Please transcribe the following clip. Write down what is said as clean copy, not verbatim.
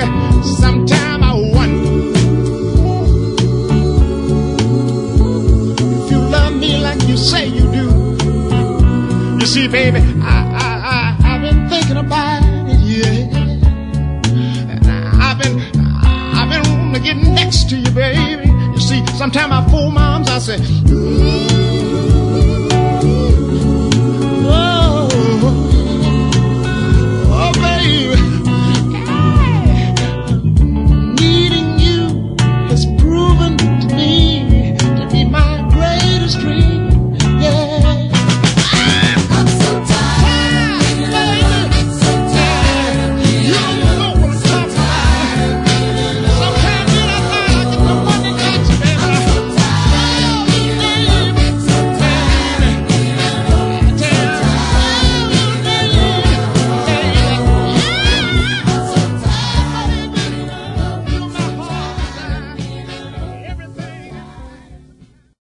baby, sometime I wonder if you love me like you say you do. You see, baby, I've been thinking about it, yeah. And I've been wanting to get next to you, baby. You see, sometimes I fool moms, I say,